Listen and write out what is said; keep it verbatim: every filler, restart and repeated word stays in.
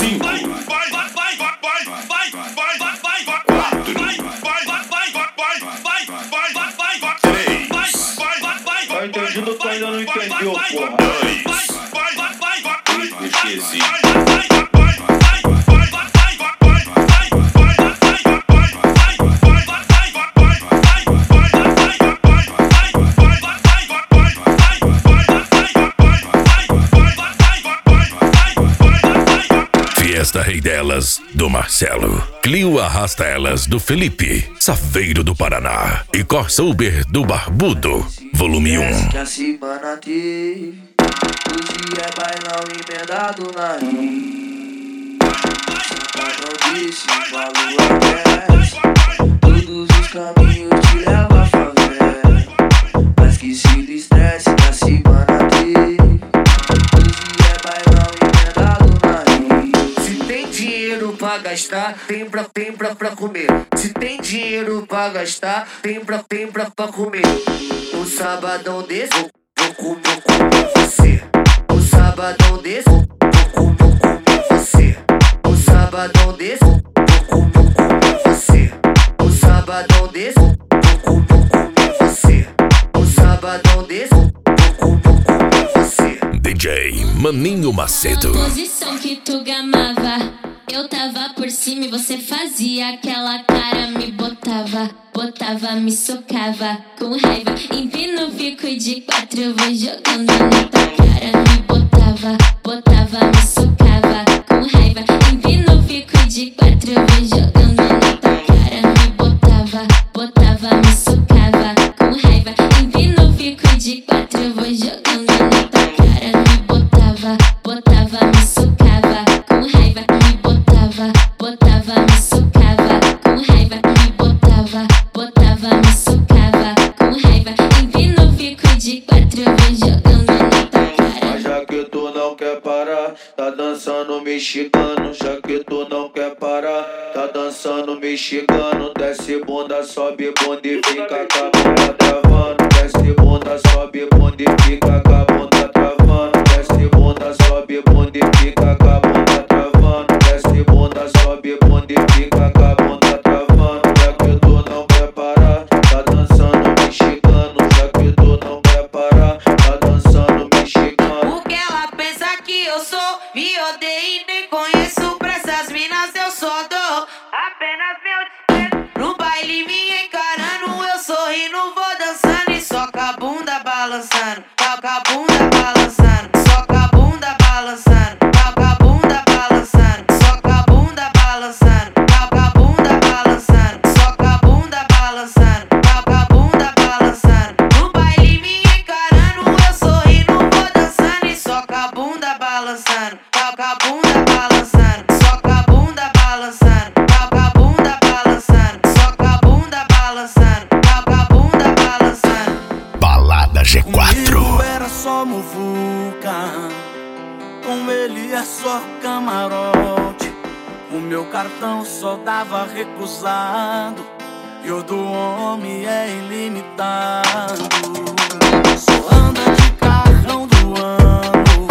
Cinco, Tá entendido ou tu ainda não entendeu, porra? esqueci. Fiesta Rei delas, do Marcelo. Clio Arrasta Elas, do Felipe. Saveiro do Paraná. E Corsa Uber do Barbudo. Volume um. Que a semana teve. Hoje é bailão emendado na rima. Não disse, falou a todos os caminhos te levam à favela. Mas que se do estresse que a semana teve. Pra gastar, tem pra, tem pra, pra comer. Se tem dinheiro pra gastar, tem pra, tem pra, pra comer. Um sabadão desse, vou, vou comer, vou comer você. Um sabadão desse, vou, vou comer, vou comer você. Um sabadão desse, vou, vou comer, vou comer você. Um sabadão desse, vou, vou comer, vou comer você. Um sabadão desse, vou, vou comer, vou comer você. D J Maninho Macedo. A posição que tu gamava, eu tava por cima e você fazia aquela cara, me botava, botava, me socava com raiva. Empino, fico de quatro, eu vou jogando na tua cara. Me botava, botava, me socava com raiva. Empino, fico de quatro, eu vou jogando na tua cara. Me botava, botava, me socava com raiva. Empino, fico de quatro, eu vou jogando na tua cara. Me botava, botava, me socava com raiva. Botava, me socava com raiva. Me botava, botava, me socava com raiva. Empino, fico de quatro, eu vou jogando na tua cara. Mas já que tu não quer parar, tá dançando mexicano. Já que tu não quer parar, tá dançando mexicano. Desce bunda, sobe bunda e fica com a bunda travando. Desce bunda, sobe bunda e fica com a bunda travando. Desce bunda, sobe bunda e fica com a bunda travando. Desce bunda, sobe bunda e fica com a bunda travando. Já que tu não quer parar, tá dançando mexicano. Já que tu não quer parar, tá dançando mexicano. O que ela pensa que eu sou? Me odeio e nem conheço. Pra essas minas eu só dou apenas meu desprezo. No baile me encarando, eu sorrindo, vou dançando e só com a bunda balançando. Com a bunda balançando, só com a bunda balançando. Com a bunda balançando, só com a bunda balançando. Com a bunda balançando, só com a bunda balançando. Com a bunda balançando. No baile me encarando, eu sorrindo, vou dançando e só com a bunda balançando. Com a bunda balançando, só com a bunda balançando. Com a bunda balançando, só com a bunda balançando. Com a bunda balançando. Balada G quatro. Comigo era só muvuca, com ele é só camarote. O meu cartão só dava recusado e o do homem é ilimitado. Só anda de carrão do ano,